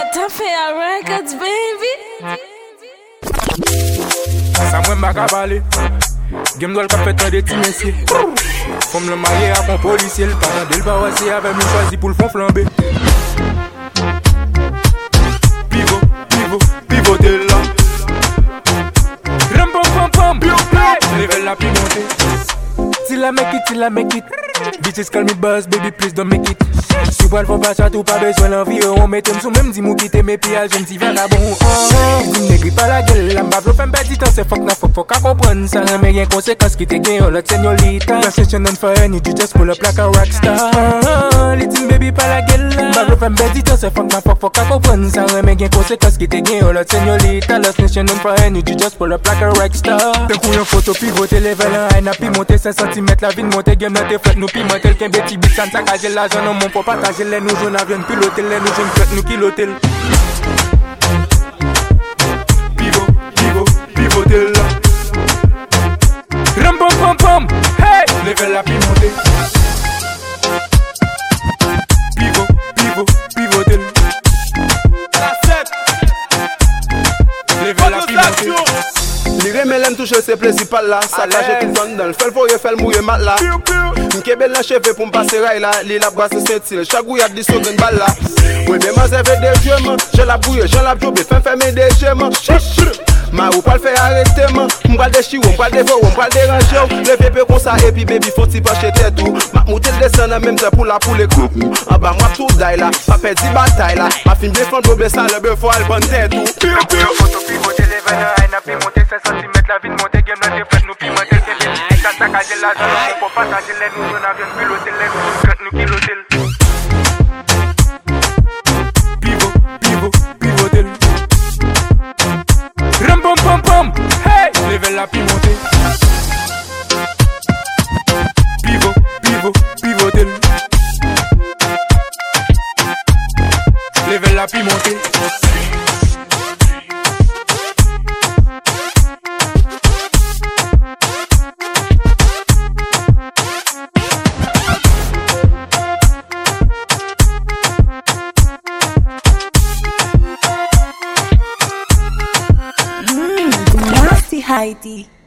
Tafia Records, baby. Ça mwen baka bale. Game doit le pas fait des petits messieurs. Comme le marié à mon policier, le parent de l'Baroissi avait mis choisi pour le fond flambé. Pivot, pivot, pivoter là. Ram pom pom pom, level la pimenté. Till I make it. Bitches call me boss, baby, please don't make it. Si vous ne pas ça, tout pas besoin d'envie. On met un sous même, dis-moi quitter mes pieds, je ne dis vagabond. Dis-moi n'écris pas la gueule, la m'bavlo fait un petit temps, c'est fuck na fuck, fuck à comprendre. Ça n'a rien conséquence qui te gagne, on l'a señorita. La session on fire, need you just pull up like a rockstar. Little baby, pas la gueule, m'bavlo fait un petit temps, c'est fuck na fuck, fuck à comprendre. Ça n'a rien conséquence qui te gagne, on l'a señorita. La session on fire, need you just pull up like a rockstar. D'un coup, une photo pivoter, level 1, high, pi monter 5 cm, la vie de monter, game dans tes flettes, nous pi monter, qu'un petit bit, ça ne s'accager l'argent, non, mon faut partager les nous, jeunes avions piloter, les nous, jeunes flettes, nous piloter. Pivot, pivot, pivoter là. Ram pom pom pom, hey! Level la pimenté. Pivot, pivot, pivoter. Level la pimenté. Li remelen touche se principal la. Sa kache tout son dan. Fel foye fel mouye mat la. Nkebel nan cheve pou m'passe ray la. Li la brasse sentil. Chagou yap di sogen bal la. Mwen be man serve de jeme. Je la bouye, je la jobe. Fin ferme de jeme. Ma ou pal fe arrete man. M'pal de chiwo, m'pal de vo, m'pal de ranjou. Le pepe kon sa epi baby faut ti pa chete tout. Ma moutel desen nan même te pou la pou le koukou. En bas moi tout day la. Pa pe di bataille la. Ma fin défend doble sa le beuf al ban tête tout. Photo pivoter les veines, elle n'a pi monter 5 cm, la vie de monter, game dans tes flettes, nous pi monter, c'est bien. Quand saccager l'argent, on faut partager les nous, on a bien piloter les nous, flettes, nous piloter. Pivot, pivot, pivoter. Ram pom pom pom, hey! Level la pi monter. Pivot, pivot, pivoter. Level la pi monter. Nasty Heidi.